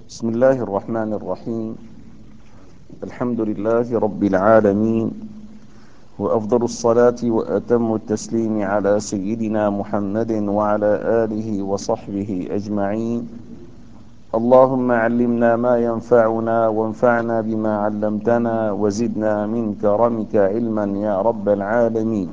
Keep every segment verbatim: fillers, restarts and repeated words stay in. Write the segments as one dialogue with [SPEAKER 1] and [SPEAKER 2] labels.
[SPEAKER 1] بسم الله الرحمن الرحيم. الحمد لله رب العالمين، وأفضل الصلاة وأتم التسليم على سيدنا محمد وعلى آله وصحبه أجمعين. اللهم علمنا ما ينفعنا وانفعنا بما علمتنا وزدنا من كرمك علما يا رب العالمين.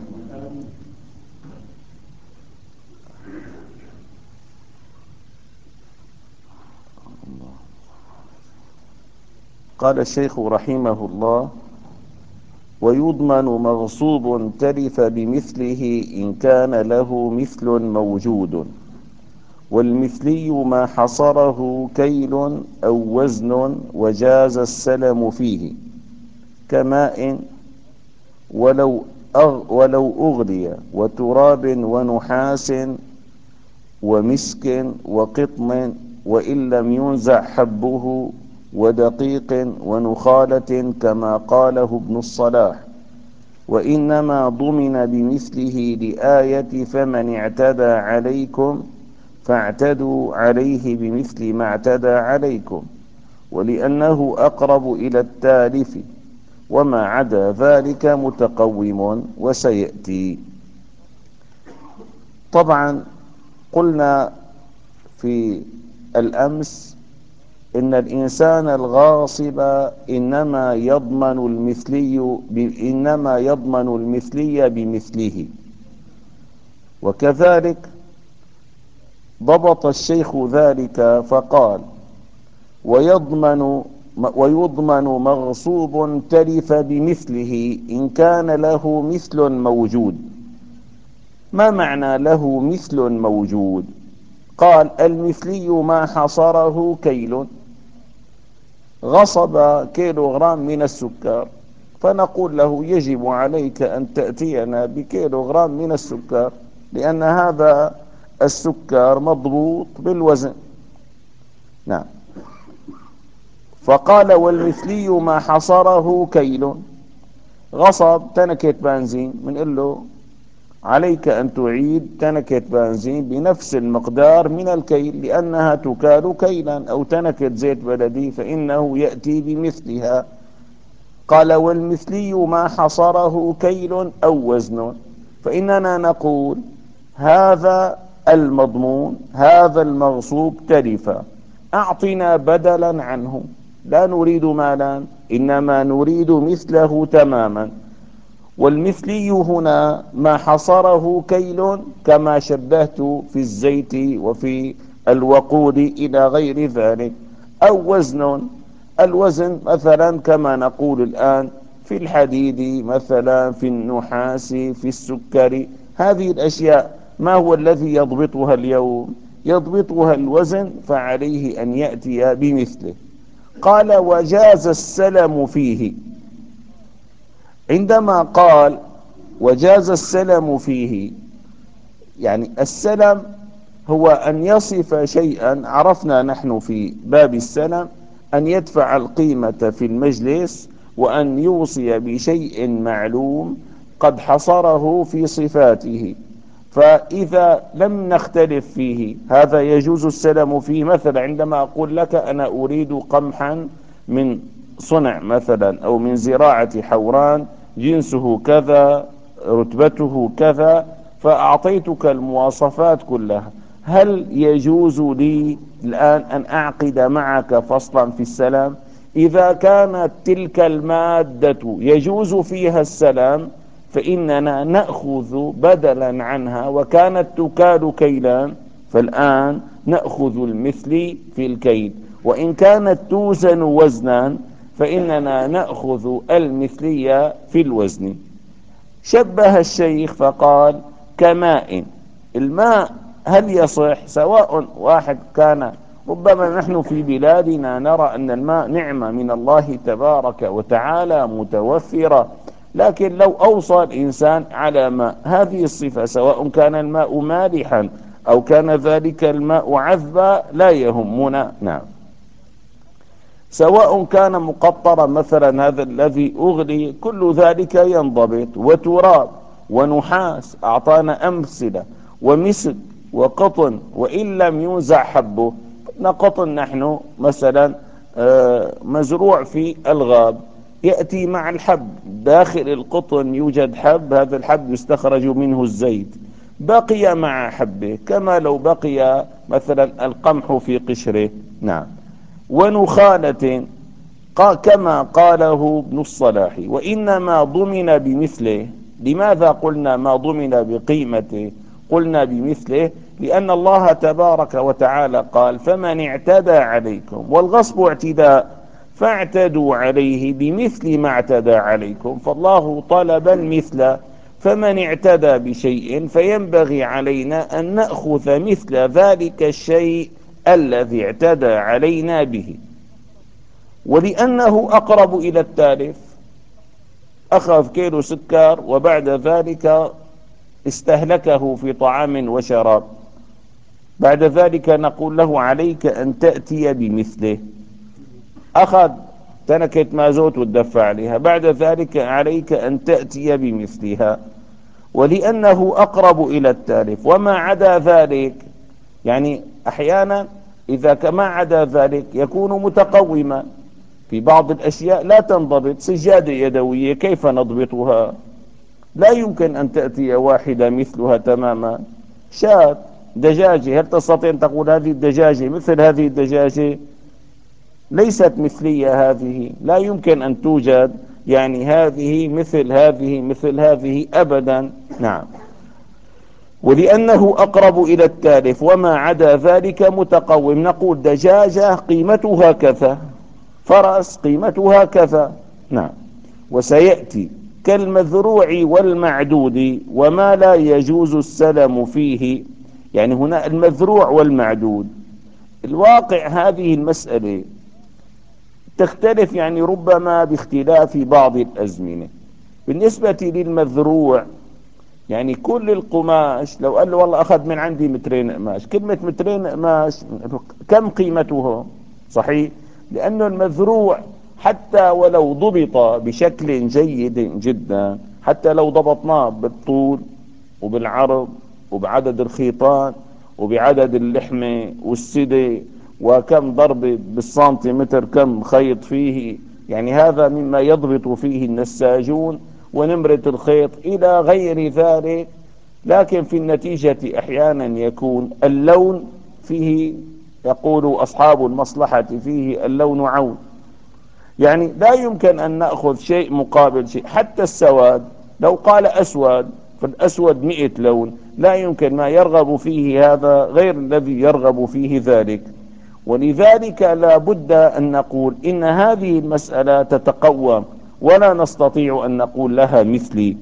[SPEAKER 1] قال الشيخ رحمه الله: ويضمن مغصوب تلف بمثله إن كان له مثل موجود، والمثلي ما حصره كيل أو وزن وجاز السلم فيه، كماء ولو أغ ولو أغلي وتراب ونحاس ومسك وقطن، وإن لم ينزع حبه، ودقيق ونخالة كما قاله ابن الصلاح. وإنما ضمن بمثله لآية فمن اعتدى عليكم فاعتدوا عليه بمثل ما اعتدى عليكم، ولأنه أقرب إلى التالف، وما عدا ذلك متقوم وسيأتي. طبعا قلنا في الأمس إن الإنسان الغاصب إنما يضمن المثلي إنما يضمن المثلي بمثله، وكذلك ضبط الشيخ ذلك فقال: ويضمن ويضمن مغصوب تلف بمثله إن كان له مثل موجود. ما معنى له مثل موجود؟ قال: المثلي ما حصره كيل. غصب كيلوغرام من السكر، فنقول له يجب عليك أن تأتينا بكيلوغرام من السكر، لأن هذا السكر مضبوط بالوزن. نعم. فقال: والمثلي ما حصره كيل. غصب تنكة بنزين، بنقول له عليك أن تعيد تنكة بنزين بنفس المقدار من الكيل، لأنها تكال كيلا، أو تنكة زيت بلدي فإنه يأتي بمثلها. قال: والمثلي ما حصره كيل أو وزن، فإننا نقول هذا المضمون، هذا المغصوب تلف، أعطنا بدلا عنه، لا نريد مالا، إنما نريد مثله تماما. والمثلي هنا ما حصره كيل، كما شبهت في الزيت وفي الوقود إلى غير ذلك، أو وزن. الوزن مثلا كما نقول الآن في الحديد، مثلا في النحاس، في السكر. هذه الأشياء ما هو الذي يضبطها اليوم؟ يضبطها الوزن، فعليه أن يأتي بمثله. قال: وجاز السلم فيه. عندما قال وجاز السلم فيه، يعني السلم هو أن يصف شيئا. عرفنا نحن في باب السلم أن يدفع القيمة في المجلس، وأن يوصي بشيء معلوم قد حصره في صفاته. فإذا لم نختلف فيه هذا يجوز السلم فيه. مثلا عندما أقول لك أنا أريد قمحا من صنع مثلا، أو من زراعة حوران، جنسه كذا، رتبته كذا، فأعطيتك المواصفات كلها، هل يجوز لي الآن أن أعقد معك فصلا في السلام؟ إذا كانت تلك المادة يجوز فيها السلام، فإننا نأخذ بدلا عنها، وكانت تكال كيلان، فالآن نأخذ المثل في الكيل. وإن كانت توزن وزنا، فإننا نأخذ المثلية في الوزن. شبه الشيخ فقال: كماء. الماء هل يصح؟ سواء واحد كان، ربما نحن في بلادنا نرى أن الماء نعمة من الله تبارك وتعالى متوفرة، لكن لو أوصى الإنسان على ماء هذه الصفة، سواء كان الماء مالحا أو كان ذلك الماء عذبا، لا يهمنا. نعم. سواء كان مقطرا مثلا، هذا الذي أغلي، كل ذلك ينضبط. وتراب ونحاس، أعطانا أمثلة، ومسك وقطن، وإن لم ينزع حبه. نقطن نحن مثلا آه، مزروع في الغاب، يأتي مع الحب، داخل القطن يوجد حب، هذا الحب يستخرج منه الزيت، بقي مع حبه كما لو بقي مثلا القمح في قشره. نعم. ونخالة كما قاله ابن الصلاح، وإنما ضمن بمثله. لماذا قلنا ما ضمن بقيمته؟ قلنا بمثله لأن الله تبارك وتعالى قال فمن اعتدى عليكم، والغصب اعتداء، فاعتدوا عليه بمثل ما اعتدى عليكم، فالله طلب المثل. فمن اعتدى بشيء فينبغي علينا أن نأخذ مثل ذلك الشيء الذي اعتدى علينا به. ولأنه أقرب إلى التالف، أخذ كيلو سكر وبعد ذلك استهلكه في طعام وشراب، بعد ذلك نقول له عليك أن تأتي بمثله. أخذ تنكة مازوت ودفع عليها، بعد ذلك عليك أن تأتي بمثلها. ولأنه أقرب إلى التالف. وما عدا ذلك، يعني أحيانا إذا كما عدا ذلك يكون متقوما في بعض الأشياء لا تنضبط. سجادة يدوية كيف نضبطها؟ لا يمكن أن تأتي واحدة مثلها تماما. شاة، دجاجة، هل تستطيع أن تقول هذه الدجاجة مثل هذه الدجاجة؟ ليست مثلية، هذه لا يمكن أن توجد، يعني هذه مثل هذه مثل هذه أبدا. نعم. ولأنه أقرب إلى التالف. وما عدا ذلك متقوم. نقول دجاجة قيمتها كذا، فرس قيمتها كذا. نعم. وسيأتي كالمذروع والمعدود وما لا يجوز السلم فيه. يعني هنا المذروع والمعدود، الواقع هذه المسألة تختلف، يعني ربما باختلاف بعض الأزمنة. بالنسبة للمذروع، يعني كل القماش لو قال له والله أخذ من عندي مترين قماش، كلمة مترين قماش كم قيمته؟ صحيح، لأنه المذروع حتى ولو ضبط بشكل جيد جدا، حتى لو ضبطناه بالطول وبالعرض وبعدد الخيطان وبعدد اللحمة والسدة وكم ضربة بالسنتيمتر، كم خيط فيه، يعني هذا مما يضبط فيه النساجون، ونمرة الخيط إلى غير ذلك. لكن في النتيجة أحيانا يكون اللون فيه، يقول أصحاب المصلحة فيه اللون عون، يعني لا يمكن أن نأخذ شيء مقابل شيء. حتى السواد لو قال أسود، فالأسود مئة لون، لا يمكن، ما يرغب فيه هذا غير الذي يرغب فيه ذلك. ولذلك لا بد أن نقول إن هذه المسألة تتقوم، ولا نستطيع أن نقول لها مثلي.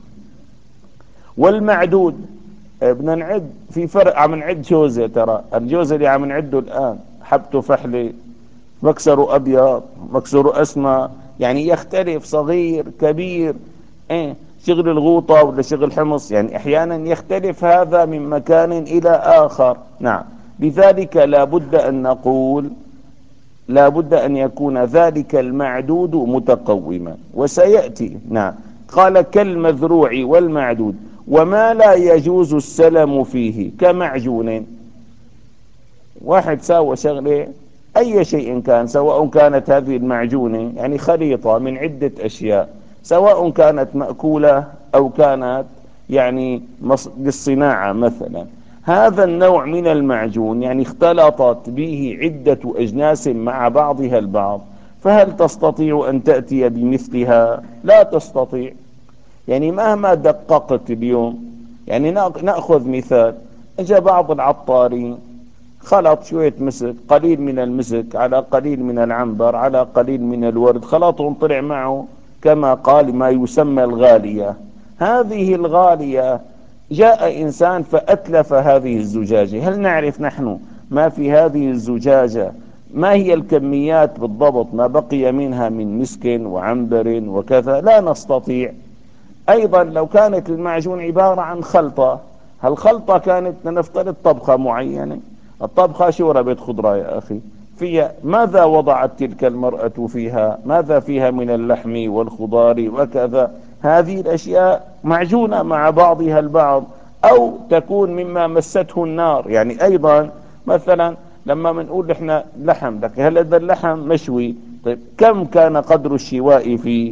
[SPEAKER 1] والمعدود بدنا نعد، في فرق، عم نعد جوزة، ترى الجوزة اللي عم نعده الآن حبته فحلة، مكسره أبيض، مكسره أسمر، يعني يختلف، صغير كبير، إيه شغل الغوطة ولا شغل حمص، يعني أحيانا يختلف هذا من مكان إلى آخر. نعم. لذلك لا بد أن نقول لا بد أن يكون ذلك المعدود متقوما. وسيأتي. نعم. قال كالمذروع والمعدود وما لا يجوز السلم فيه كمعجون. واحد ساوى شغله، أي شيء كان، سواء كانت هذه المعجونة يعني خليطة من عدة أشياء، سواء كانت مأكولة أو كانت يعني للصناعة مثلا، هذا النوع من المعجون يعني اختلطت به عدة أجناس مع بعضها البعض، فهل تستطيع أن تأتي بمثلها؟ لا تستطيع. يعني مهما دققت اليوم، يعني نأخذ مثال، اجى بعض العطارين خلط شوية مسك، قليل من المسك على قليل من العنبر على قليل من الورد، خلطهم طلع معه كما قال ما يسمى الغالية. هذه الغالية جاء إنسان فأتلف هذه الزجاجة، هل نعرف نحن ما في هذه الزجاجة؟ ما هي الكميات بالضبط ما بقي منها من مسك وعنبر وكذا؟ لا نستطيع. أيضا لو كانت المعجون عبارة عن خلطة، هالخلطة كانت لنفترض طبخة معينة، الطبخة شوربة خضرة يا أخي، فيها ماذا وضعت تلك المرأة فيها؟ ماذا فيها من اللحم والخضار وكذا؟ هذه الأشياء معجونة مع بعضها البعض، أو تكون مما مسته النار. يعني أيضا مثلا لما بنقول احنا لحم، لك هل هذا اللحم مشوي؟ طيب كم كان قدر الشواء فيه؟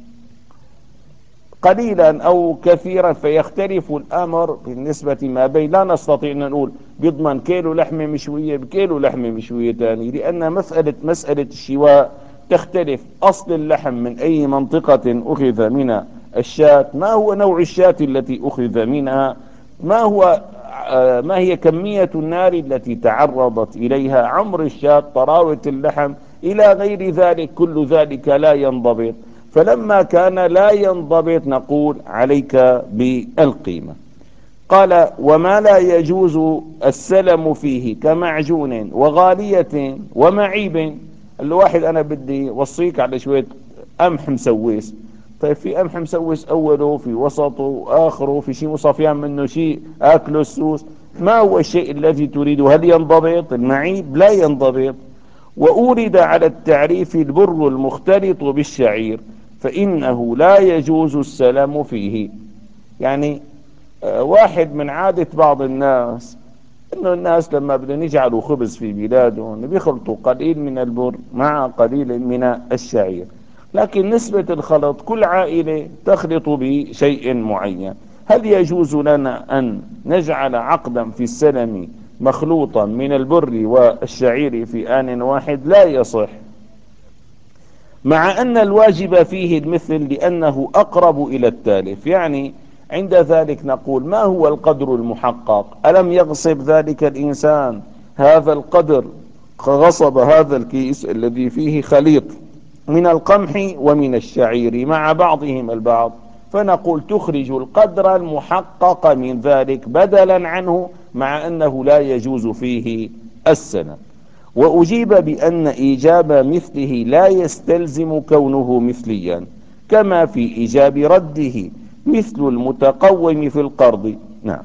[SPEAKER 1] قليلا أو كثيرا، فيختلف الأمر بالنسبة ما بين. لا نستطيع أن نقول بيضمن كيلو لحمة مشوية بكيلو لحمة مشوية ثاني، لأن مسألة مسألة الشواء تختلف. أصل اللحم من أي منطقة أخذ من الشاة، ما هو نوع الشاة التي أخذ منها، ما هو آه، ما هي كمية النار التي تعرضت إليها، عمر الشاة، طراوة اللحم، إلى غير ذلك. كل ذلك لا ينضبط. فلما كان لا ينضبط نقول عليك بالقيمة. قال وما لا يجوز السلم فيه كمعجون وغالية ومعيب. الواحد أنا بدي وصيك على شوية قمح مسويس. طيب في قمح مسويس أوله في وسطه وآخره، في شيء مصفيان منه شيء آكله السوس. ما هو الشيء الذي تريده؟ هل ينضبط؟ المعيب لا ينضبط. وأورد على التعريف البر المختلط بالشعير، فإنه لا يجوز السلم فيه. يعني آه، واحد من عادة بعض الناس انه الناس لما بدهم يجعلوا خبز في بلادهم بيخلطوا قليل من البر مع قليل من الشعير، لكن نسبة الخلط كل عائلة تخلط بشيء معين. هل يجوز لنا ان نجعل عقدا في السلم مخلوطا من البر والشعير في آن واحد؟ لا يصح، مع أن الواجب فيه المثل لأنه أقرب إلى التالف. يعني عند ذلك نقول ما هو القدر المحقق؟ ألم يغصب ذلك الإنسان هذا القدر؟ غصب هذا الكيس الذي فيه خليط من القمح ومن الشعير مع بعضهم البعض، فنقول تخرج القدر المحقق من ذلك بدلا عنه، مع أنه لا يجوز فيه السنة. وأجيب بأن إيجاب مثله لا يستلزم كونه مثليا، كما في إيجاب رده مثل المتقوم في القرض. نعم.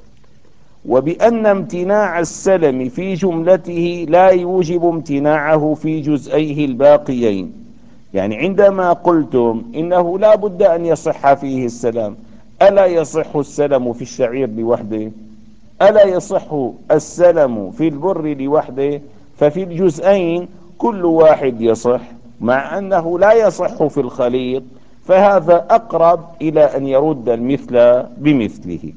[SPEAKER 1] وبأن امتناع السلم في جملته لا يوجب امتناعه في جزئيه الباقيين. يعني عندما قلتم إنه لا بد أن يصح فيه السلام، ألا يصح السلم في الشعير لوحده؟ ألا يصح السلم في البر لوحده؟ ففي الجزئين كل واحد يصح، مع أنه لا يصح في الخليط، فهذا أقرب إلى أن يرد المثل بمثله.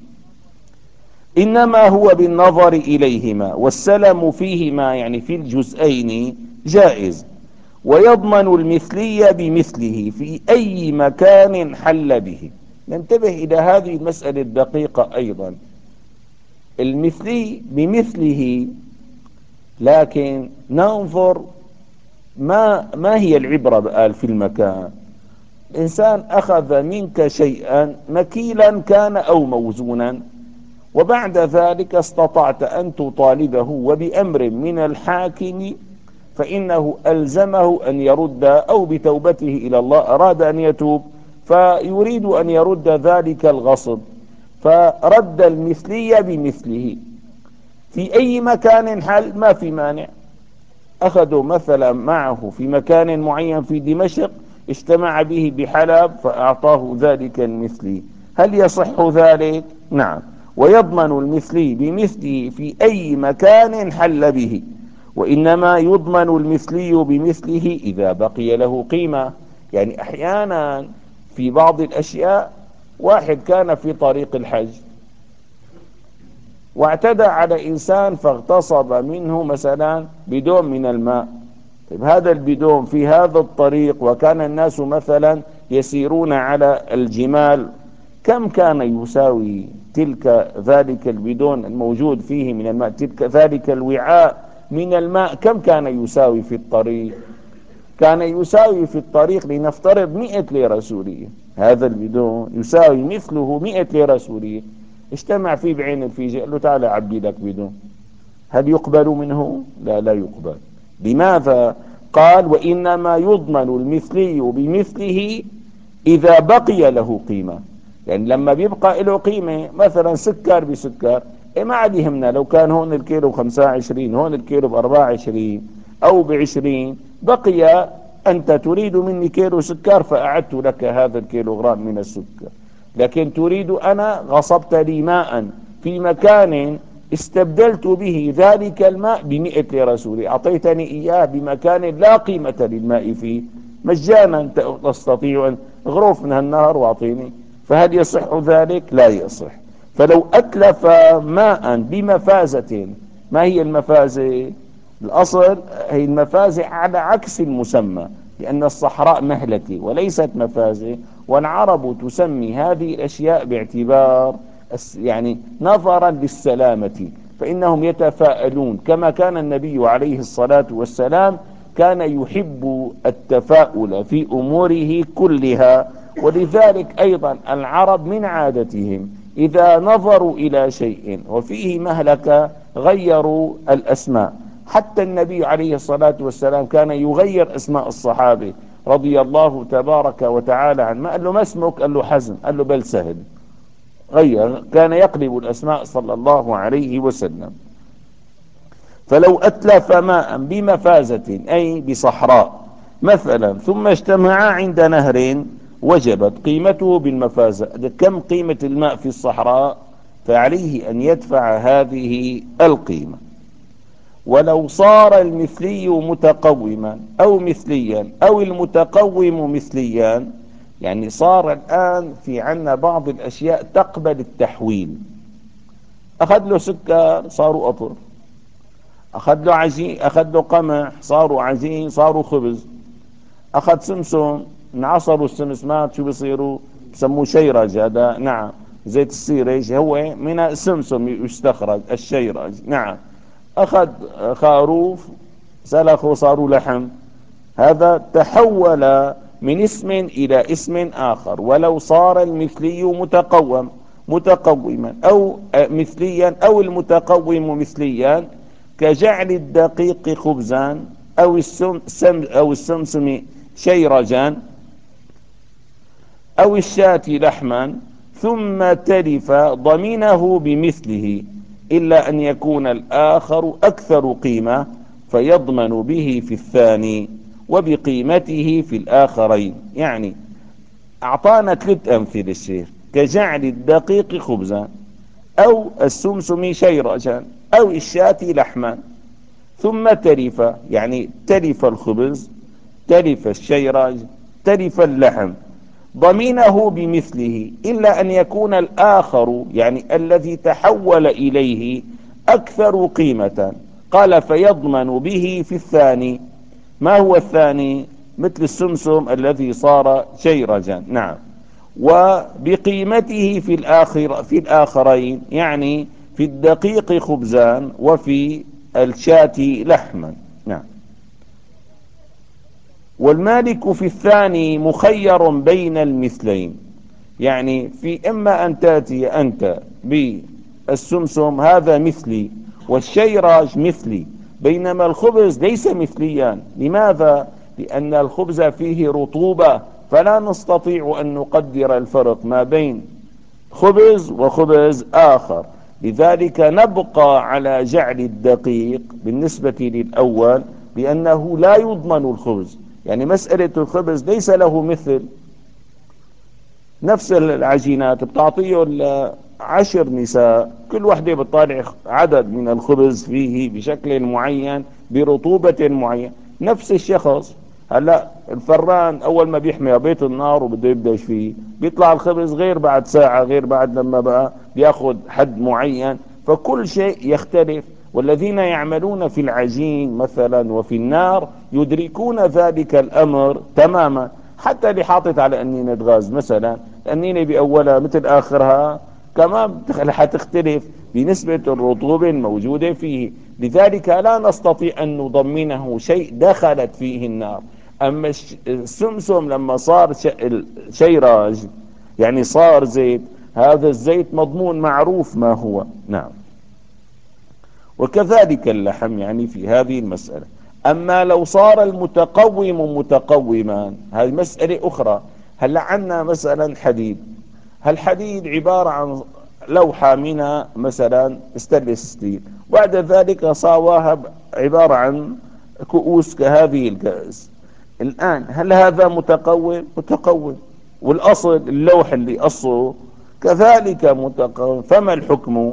[SPEAKER 1] إنما هو بالنظر إليهما، والسلم فيهما يعني في الجزئين جائز. ويضمن المثلي بمثله في أي مكان حل به. ننتبه إلى هذه المسألة الدقيقة أيضا. المثلي بمثله، لكن ننظر ما ما هي العبرة بقال في المكان. إنسان أخذ منك شيئا مكيلا كان أو موزونا، وبعد ذلك استطعت أن تطالبه وبأمر من الحاكم، فإنه ألزمه أن يرد، أو بتوبته إلى الله أراد أن يتوب فيريد أن يرد ذلك الغصب، فرد المثلي بمثله في أي مكان حل ما في مانع. أخذوا مثلا معه في مكان معين في دمشق، اجتمع به بحلب فأعطاه ذلك المثلي. هل يصح ذلك؟ نعم. ويضمن المثلي بمثله في أي مكان حل به، وإنما يضمن المثلي بمثله إذا بقي له قيمة. يعني أحيانا في بعض الأشياء، واحد كان في طريق الحج واعتدى على إنسان فاغتصب منه مثلا بدون من الماء. طيب هذا البدون في هذا الطريق، وكان الناس مثلا يسيرون على الجمال، كم كان يساوي تلك ذلك البدون الموجود فيه من الماء، تلك ذلك الوعاء من الماء كم كان يساوي في الطريق؟ كان يساوي في الطريق لنفترض مئة ليرة سورية. هذا البدون يساوي مثله مئة ليرة سورية. اجتمع فيه بعين الفيجة قال له تعال عبي لك بدون. هل يقبل منه؟ لا، لا يقبل. لماذا؟ قال وإنما يضمن المثلي بمثله إذا بقي له قيمة. يعني لما بيبقى له قيمة، مثلا سكر بسكر، إيه ما عاد يهمنا لو كان هون الكيلو بخمسة وعشرين، هون الكيلو بأربعة وعشرين أو بعشرين، بقي أنت تريد مني كيلو سكر فأعدت لك هذا الكيلو غرام من السكر. لكن تريد أنا غصبت لي ماء في مكان استبدلت به ذلك الماء بمئة لرسولي، أعطيتني إياه بمكان لا قيمة للماء فيه مجانا، تستطيع أن غروف من النهر وأعطيني، فهل يصح ذلك؟ لا يصح. فلو أتلف ماء بمفازة، ما هي المفازة؟ الأصل هي المفازة على عكس المسمى، لأن الصحراء مهلكة وليست مفازة، والعرب تسمي هذه الأشياء باعتبار يعني نظرا للسلامة، فإنهم يتفاءلون، كما كان النبي عليه الصلاة والسلام كان يحب التفاؤل في أموره كلها. ولذلك أيضا العرب من عادتهم إذا نظروا إلى شيء وفيه مهلكة غيروا الأسماء. حتى النبي عليه الصلاة والسلام كان يغير أسماء الصحابة رضي الله تبارك وتعالى عنه. ما قال له ما اسمك؟ قال له حزم، قال له بل سهل، غير، كان يقلب الأسماء صلى الله عليه وسلم. فلو أتلف ماء بمفازة أي بصحراء مثلا ثم اجتمعا عند نهر وجبت قيمته بالمفازة، كم قيمة الماء في الصحراء؟ فعليه أن يدفع هذه القيمة. ولو صار المثلي متقوما أو مثليا أو المتقوم مثليا، يعني صار الآن في عنا بعض الأشياء تقبل التحويل، أخذ له سكر صاروا قطر، أخذ له عجين، أخذ له قمح صاروا عجين، صاروا خبز، أخذ سمسم انعصروا السمسمات شو بيصيروا؟ بسموه شيرج. هذا نعم، زيت السيرج هو من السمسم يستخرج الشيرج. نعم، أخذ خروف سلخوا صاروا لحم، هذا تحول من اسم إلى اسم آخر. ولو صار المثلي متقوم متقوما أو مثليا أو المتقوم مثليا، كجعل الدقيق خبزا أو السم سم أو السمسم شيرجا أو الشاة لحما، ثم تلف ضمنه بمثله إلا أن يكون الآخر أكثر قيمة فيضمن به في الثاني وبقيمته في الآخرين. يعني أعطانا ثلاث أمثلة الشيخ: كجعل الدقيق خبزا أو السمسم شيرجا أو الشاة لحما، ثم تلف، يعني تلف الخبز، تلف الشيرج، تلف اللحم، ضمنه بمثله إلا أن يكون الآخر يعني الذي تحول إليه أكثر قيمة، قال فيضمن به في الثاني. ما هو الثاني؟ مثل السمسم الذي صار شيرجا. نعم، وبقيمته في الآخر في الآخرين، يعني في الدقيق خبزان وفي الشاة لحما. نعم. والمالك في الثاني مخير بين المثلين، يعني في إما أن تأتي أنت بالسمسم هذا مثلي والشيراج مثلي، بينما الخبز ليس مثليا. لماذا؟ لأن الخبز فيه رطوبة، فلا نستطيع أن نقدر الفرق ما بين خبز وخبز آخر، لذلك نبقى على جعل الدقيق بالنسبة للأول، لأنه لا يضمن الخبز. يعني مسألة الخبز ليس له مثل، نفس العجينات بتعطيه عشر نساء، كل وحدة بتطالع عدد من الخبز فيه بشكل معين برطوبة معينة، نفس الشخص. هلا الفران اول ما بيحمي بيت النار وبده يبدأ فيه بيطلع الخبز غير بعد ساعة، غير بعد لما بقى بياخد حد معين، فكل شيء يختلف. والذين يعملون في العجين مثلا وفي النار يدركون ذلك الامر تماما. حتى اللي حاطط على أنينة غاز مثلا، الأنينة بأولها مثل آخرها كمان حتختلف بنسبة الرطوبة الموجودة فيه، لذلك لا نستطيع أن نضمنه شيء دخلت فيه النار. أما السمسم لما صار شيراج يعني صار زيت، هذا الزيت مضمون معروف ما هو. نعم. وكذلك اللحم يعني في هذه المسألة. أما لو صار المتقوم متقوما، هذه مسألة أخرى. هلا عندنا مثلا حديد، هالحديد عبارة عن لوحة منها مثلا ستانلس ستيل، بعد ذلك صاواها عبارة عن كؤوس كهذه الكأس. الآن هل هذا متقوم؟ متقوم، والأصل اللوح اللي أصله كذلك متقوم، فما الحكم؟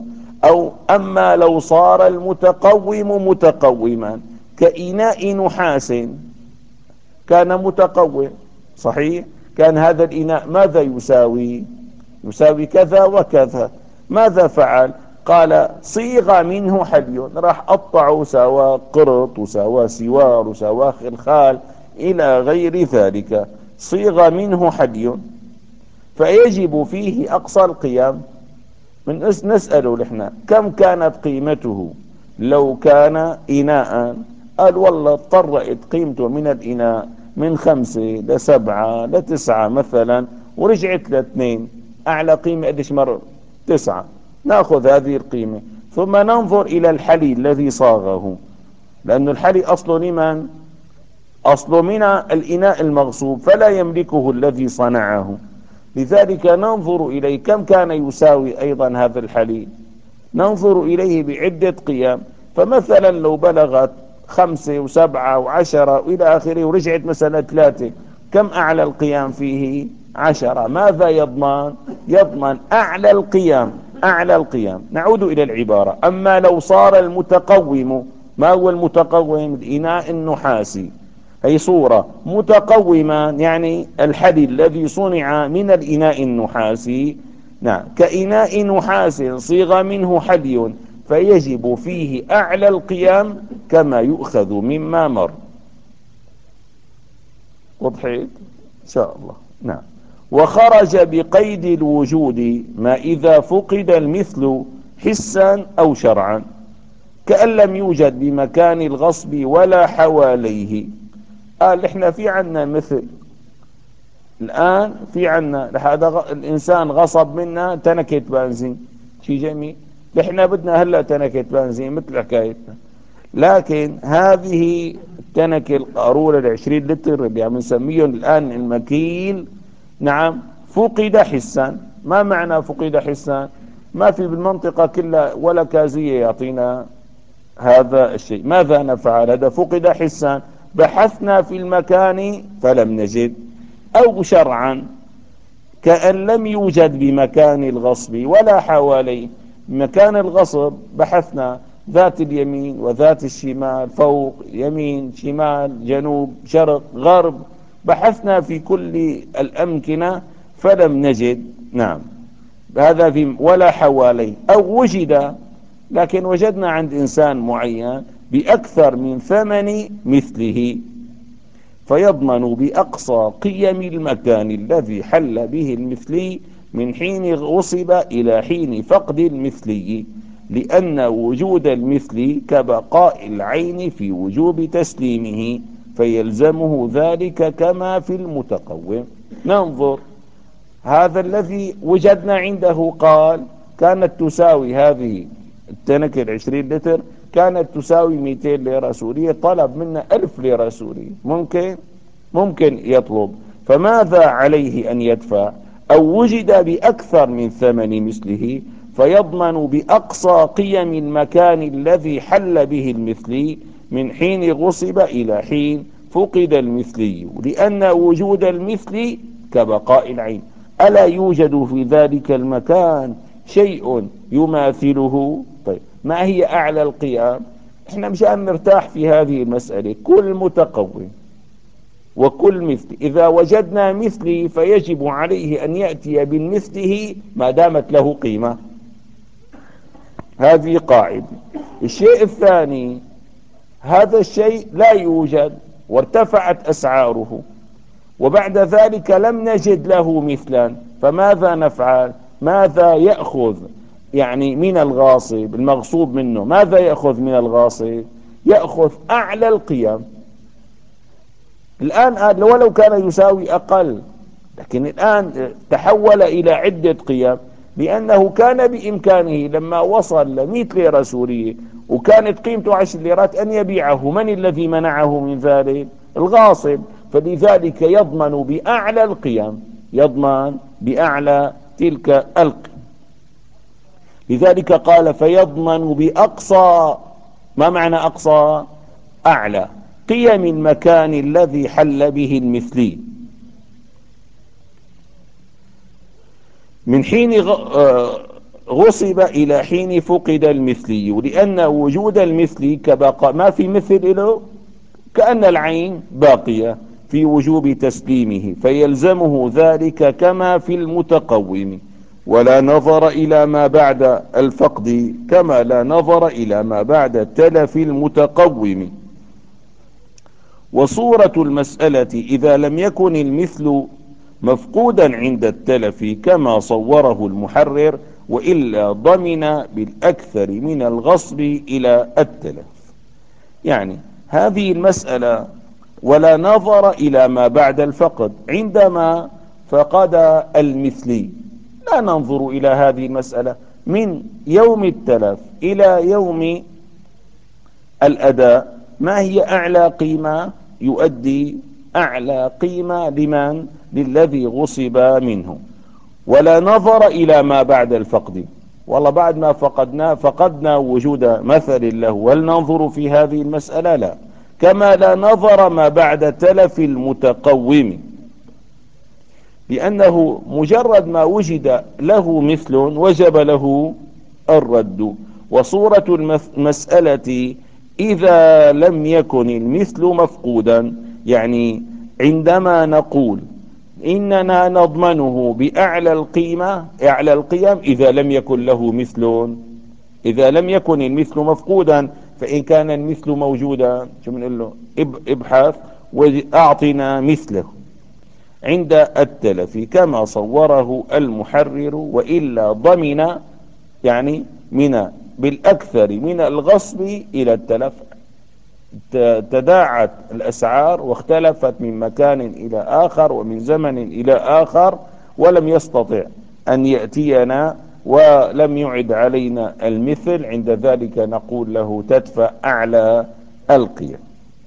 [SPEAKER 1] أو أما لو صار المتقوم متقوما كإناء نحاس، كان متقوم صحيح، كان هذا الإناء ماذا يساوي؟ يساوي كذا وكذا. ماذا فعل؟ قال صيغ منه حلي، راح قطعوا سوا قرط وسوا سوار وسوا خلخال إلى غير ذلك، صيغ منه حلي، فيجب فيه أقصى القيام. من نسأله نحن كم كانت قيمته لو كان إناء؟ قال والله اضطرت قيمته من الإناء من خمسة لسبعة لتسعة مثلا، ورجعت لاثنين، أعلى قيمة قديش مر؟ تسعة. نأخذ هذه القيمة ثم ننظر إلى الحلي الذي صاغه، لأن الحلي أصله لمن؟ أصله من الإناء المغصوب، فلا يملكه الذي صنعه، لذلك ننظر إليه كم كان يساوي أيضا هذا الحلي، ننظر إليه بعدة قيم. فمثلا لو بلغت خمسة وسبعة وعشرة وإلى آخره ورجعت مثلا ثلاثة، كم أعلى القيام فيه؟ عشرة. ماذا يضمن؟ يضمن أعلى القيام، أعلى القيام. نعود إلى العبارة، أما لو صار المتقوم، ما هو المتقوم؟ الإناء النحاسي، أي صورة متقوما يعني الحلي الذي صنع من الإناء النحاسي، نعم، كإناء نحاس صيغ منه حلي، فيجب فيه أعلى القيام كما يؤخذ مما مر. وضحت إن شاء الله؟ نعم. وخرج بقيد الوجود ما إذا فقد المثل حسا أو شرعا، كأن لم يوجد بمكان الغصب ولا حواليه. قال احنا في عنا مثل، الآن في عنا هذا غ... الإنسان غصب منا تنكة بنزين، شيء جميل، احنا بدنا هلا تنكة بنزين مثل حكايتنا، لكن هذه التنكة القارورة العشرين لتر اللي عم نسميهم الآن المكيل، نعم، فقد حسا. ما معنى فقد حسا؟ ما في بالمنطقة كلها ولا كازية يعطينا هذا الشيء. ماذا نفعل؟ هذا فقد حسا، بحثنا في المكان فلم نجد. أو شرعا، كأن لم يوجد بمكان الغصب ولا حواليه. مكان الغصب بحثنا ذات اليمين وذات الشمال، فوق، يمين، شمال، جنوب، شرق، غرب، بحثنا في كل الأمكنة فلم نجد. نعم، هذا في ولا حواليه. أو وجد، لكن وجدنا عند إنسان معين بأكثر من ثمن مثله، فيضمن بأقصى قيم المكان الذي حل به المثلي من حين غصب إلى حين فقد المثلي، لأن وجود المثل كبقاء العين في وجوب تسليمه، فيلزمه ذلك كما في المتقوم. ننظر، هذا الذي وجدنا عنده قال كانت تساوي هذه التنكة العشرين لتر كانت تساوي مئتين ليرة سورية، طلب منا ألف ليرة سورية، ممكن؟ ممكن يطلب، فماذا عليه أن يدفع؟ أو وجد بأكثر من ثمن مثله، فيضمن بأقصى قيم المكان الذي حل به المثلي من حين غصب إلى حين فقد المثلي، لأن وجود المثل كبقاء العين. ألا يوجد في ذلك المكان شيء يماثله؟ طيب، ما هي أعلى القيام؟ احنا مشان نرتاح في هذه المسألة، كل متقوم وكل مثل إذا وجدنا مثلي فيجب عليه أن يأتي بالمثله ما دامت له قيمة. هذه قاعدة. الشيء الثاني، هذا الشيء لا يوجد وارتفعت أسعاره، وبعد ذلك لم نجد له مثلا، فماذا نفعل؟ ماذا يأخذ يعني من الغاصب المغصوب منه؟ ماذا يأخذ من الغاصب؟ يأخذ أعلى القيم. الآن ولو كان يساوي أقل، لكن الآن تحول إلى عدة قيم، لأنه كان بإمكانه لما وصل لمئة ليرة سورية وكانت قيمته عشر ليرات أن يبيعه. من الذي منعه من ذلك؟ الغاصب. فلذلك يضمن بأعلى القيم، يضمن بأعلى تلك القيم. لذلك قال فيضمن بأقصى، ما معنى أقصى؟ أعلى قيم المكان الذي حل به المثلي من حين غ... غصب إلى حين فقد المثلي، لأن وجود المثلي كبقاء ما في مثل له، كأن العين باقية في وجوب تسليمه، فيلزمه ذلك كما في المتقوم، ولا نظر إلى ما بعد الفقد كما لا نظر إلى ما بعد تلف المتقوم. وصورة المسألة إذا لم يكن المثل مفقودا عند التلف كما صوره المحرر، وإلا ضمن بالأكثر من الغصب إلى التلف. يعني هذه المسألة ولا نظر إلى ما بعد الفقد، عندما فقد المثلي لا ننظر إلى هذه المسألة من يوم التلف إلى يوم الأداء ما هي أعلى قيمة يؤدي أعلى قيمة لمن؟ للذي غصب منه. ولا نظر إلى ما بعد الفقد، والله بعد ما فقدنا فقدنا وجود مثل له، هل ننظر في هذه المسألة؟ لا. كما لا نظر ما بعد تلف المتقوم، لأنه مجرد ما وجد له مثل وجب له الرد. وصورة المسألة إذا لم يكن المثل مفقودا، يعني عندما نقول إننا نضمنه بأعلى القيمة أعلى القيم إذا لم يكن له مثل. إذا لم يكن المثل مفقودا، فإن كان المثل موجودا شو بنقول له؟ ابحث وأعطنا مثله عند التلف كما صوره المحرر، وإلا ضمن يعني من بالأكثر من الغصب إلى التلف. تداعت الأسعار واختلفت من مكان إلى آخر ومن زمن إلى آخر، ولم يستطع أن يأتينا ولم يعد علينا المثل، عند ذلك نقول له تدفع أعلى القيم.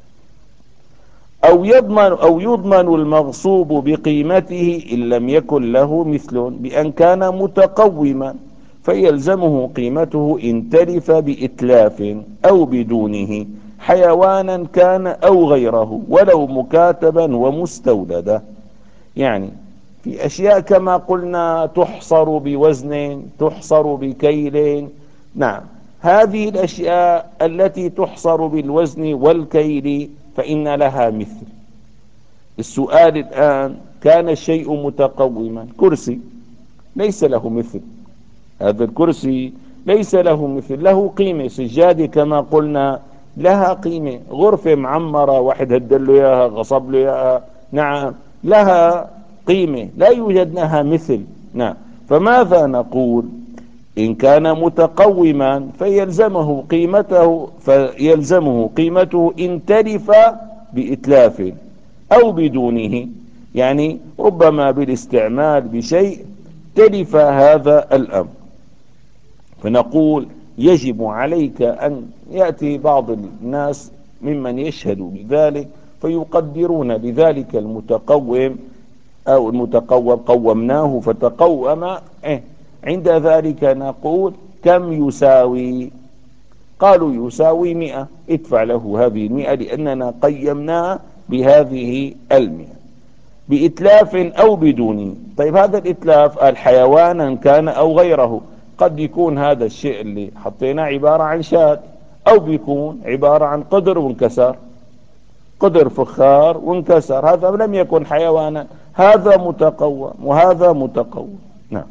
[SPEAKER 1] أو يضمن أو يضمن المغصوب بقيمته إن لم يكن له مثل بأن كان متقوما، فيلزمه قيمته إن تلف بإتلاف أو بدونه، حيوانا كان أو غيره، ولو مكاتبا ومستولدا. يعني في أشياء كما قلنا تحصر بوزن، تحصر بكيل. نعم، هذه الأشياء التي تحصر بالوزن والكيل فإن لها مثل. السؤال الآن، كان الشيء متقوما، كرسي ليس له مثل، هذا الكرسي ليس له مثل، له قيمة. سجادة كما قلنا لها قيمة، غرفة معمرة واحد هدل له إياها غصب له إياها، نعم لها قيمة، لا يوجد لها مثل. نعم، فماذا نقول؟ إن كان متقوما فيلزمه قيمته فيلزمه قيمته إن تلف بإتلاف أو بدونه، يعني ربما بالاستعمال بشيء تلف هذا الأمر، فنقول يجب عليك أن يأتي بعض الناس ممن يشهد بذلك فيقدرون بذلك المتقوم أو المتقوم، قومناه فتقوم، إيه عند ذلك نقول كم يساوي؟ قالوا يساوي مئة، ادفع له هذه المئة لأننا قيمناه بهذه المئة بإتلاف أو بدونه. طيب هذا الإتلاف قال حيوانا كان أو غيره، قد يكون هذا الشيء اللي حطيناه عبارة عن شاة، أو بيكون عبارة عن قدر وانكسر، قدر فخار وانكسر، هذا لم يكن حيوانا، هذا متقوم وهذا متقوم. نعم.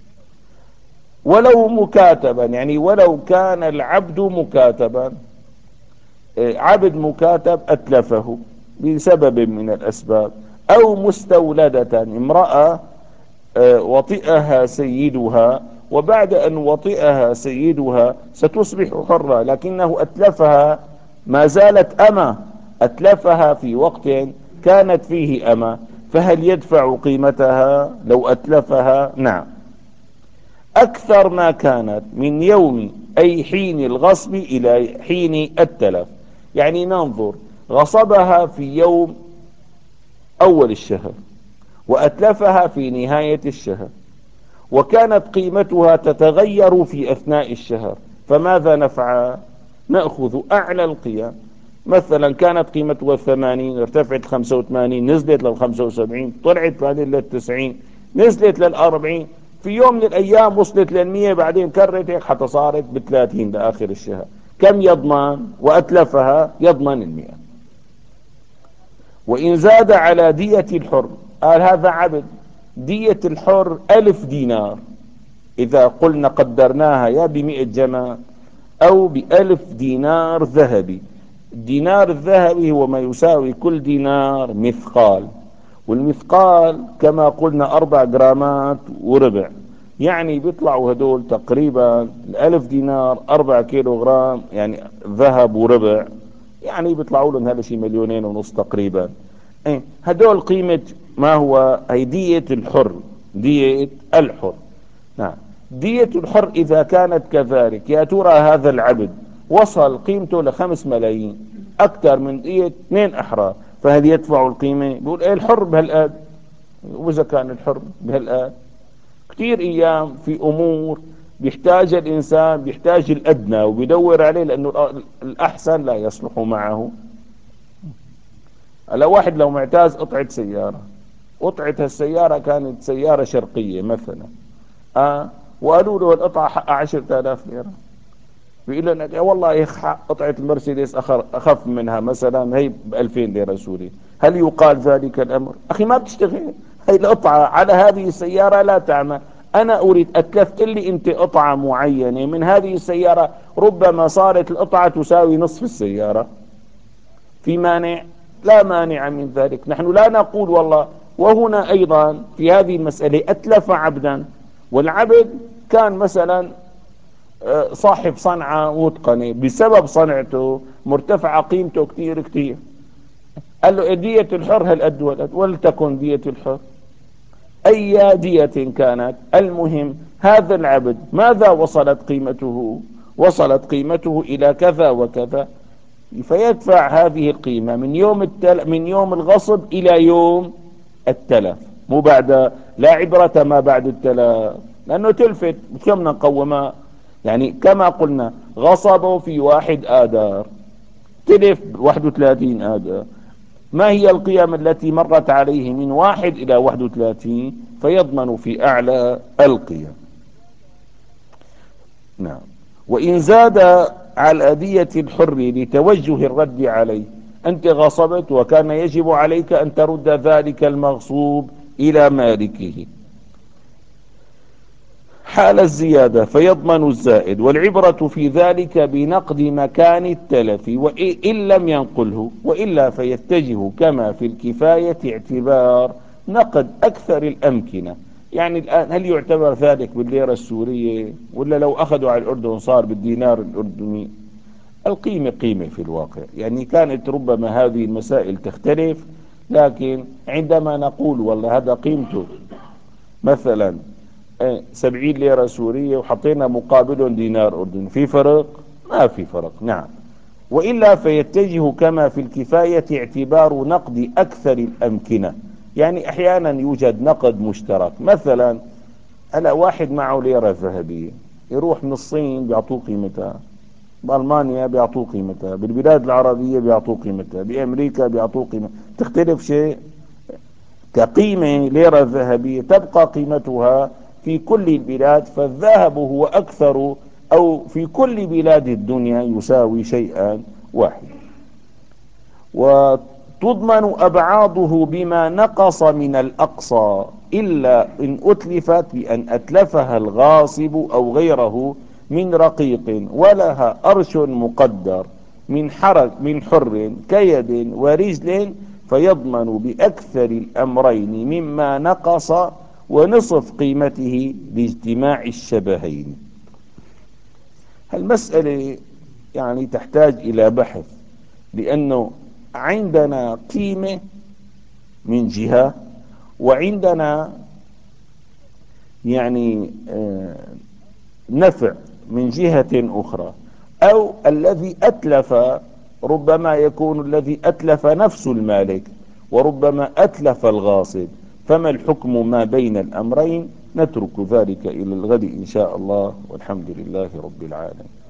[SPEAKER 1] ولو مكاتبا، يعني ولو كان العبد مكاتبا، عبد مكاتب أتلفه بسبب من الأسباب، أو مستولدة، امرأة وطئها سيدها، وبعد أن وطئها سيدها ستصبح حرة، لكنه أتلفها ما زالت أمة، أتلفها في وقت كانت فيه أمة، فهل يدفع قيمتها لو أتلفها؟ نعم، أكثر ما كانت من يوم أي حين الغصب إلى حين التلف. يعني ننظر، غصبها في يوم أول الشهر وأتلفها في نهاية الشهر، وكانت قيمتها تتغير في أثناء الشهر، فماذا نفعل؟ نأخذ أعلى القيم. مثلا كانت قيمتها ثمانين، ارتفعت خمسة وثمانين، نزلت للخمسة وسبعين، طلعت بعدين للتسعين، نزلت للأربعين، في يوم من الأيام وصلت للمية، بعدين كرت هيك حتى صارت بثلاثين لآخر الشهر، كم يضمن؟ وأتلفها يضمن المئة. وإن زاد على دية الحر، قال هذا عبد، دية الحر ألف دينار، إذا قلنا قدرناها يا بمئة جمل أو بألف دينار ذهبي. الدينار الذهبي هو ما يساوي كل دينار مثقال، والمثقال كما قلنا أربع جرامات وربع، يعني بيطلعوا هدول تقريبا الألف دينار أربع كيلو غرام، يعني ذهب وربع، يعني بيطلعوا لهم هذا شيء مليونين ونص تقريبا. ايه هدول قيمة ما هو هي دية الحر، دية الحر. نعم، دية الحر إذا كانت كذلك، يا ترى هذا العبد وصل قيمته لخمس ملايين، أكثر من دية اثنين أحرار، فهل يدفع القيمة؟ بيقول إيه الحر بهالقد، وإذا كان الحر بهالقد كثير أيام في أمور بيحتاج الإنسان، بيحتاج الأدنى وبيدور عليه، لأنه الأحسن لا يصلح معه. هلا واحد لو معتاز قطعة سيارة، قطعة السيارة كانت سيارة شرقية مثلا، آه وقالوا له القطعة حقها عشرة آلاف ليرة، بيقول لنا يا والله يا أخ قطعة المرسيدس أخف منها مثلا هي ب ألفين ليرة سوري، هل يقال ذلك الأمر؟ أخي ما بتشتغل هي القطعة على هذه السيارة لا تعمل، أنا أريد أتلفت لي أنت قطعة معينة من هذه السيارة، ربما صارت القطعة تساوي نصف السيارة، في مانع؟ لا مانع من ذلك. نحن لا نقول والله. وهنا أيضا في هذه المسألة أتلف عبدا، والعبد كان مثلا صاحب صنعة متقنة، بسبب صنعته مرتفعة قيمته كثير كثير، قال له دية الحر هالقد ولد، ولتكن دية الحر أي دية كانت، المهم هذا العبد ماذا وصلت قيمته؟ وصلت قيمته إلى كذا وكذا، فيدفع هذه القيمة من يوم التل... من يوم الغصب إلى يوم التلف، مو بعد، لا عبرة ما بعد التلف، لأنه تلفت كم نقومها، يعني كما قلنا غصبوا في واحد آذار، تلف واحد وثلاثين آذار، ما هي القيم التي مرت عليه من واحد إلى واحد وثلاثين؟ فيضمن في أعلى القيم. نعم. وإن زاد على دية الحر لتوجه الرد عليه، أنت غصبت وكان يجب عليك أن ترد ذلك المغصوب إلى مالكه، حال الزيادة فيضمن الزائد، والعبرة في ذلك بنقد مكان التلف وإن لم ينقله، وإلا فيتجه كما في الكفاية اعتبار نقد أكثر الأمكنة. يعني الآن هل يعتبر ذلك بالليرة السورية، ولا لو أخذوا على الأردن صار بالدينار الأردني؟ القيمة قيمة في الواقع، يعني كانت ربما هذه المسائل تختلف، لكن عندما نقول والله هذا قيمته مثلا سبعين ليرة سورية وحطينا مقابلهم دينار أردني، في فرق؟ ما في فرق. نعم. وإلا فيتجه كما في الكفاية اعتبار نقد أكثر الأمكنة، يعني أحيانا يوجد نقد مشترك، مثلا هلا واحد معه ليرة ذهبية يروح من الصين بيعطوه قيمتها، بألمانيا بيعطوه قيمتها، بالبلاد العربية بيعطوه قيمتها، بأمريكا بيعطوه قيمتها، تختلف شيء؟ كقيمة ليرة ذهبية تبقى قيمتها في كل البلاد، فالذهب هو أكثر، أو في كل بلاد الدنيا يساوي شيئا واحدا. وتضمن أبعاضه بما نقص من الأقصى، إلا إن أتلفت بأن أتلفها الغاصب أو غيره من رقيق، ولها أرش مقدر من حرك من حر كيد ورجل، فيضمن بأكثر الأمرين مما نقص ونصف قيمته لاجتماع الشبهين. المسألة يعني تحتاج إلى بحث، لأنه عندنا قيمة من جهة، وعندنا يعني نفع من جهة أخرى، أو الذي أتلف ربما يكون الذي أتلف نفس المالك، وربما أتلف الغاصب، فما الحكم ما بين الأمرين؟ نترك ذلك إلى الغد إن شاء الله، والحمد لله رب العالمين.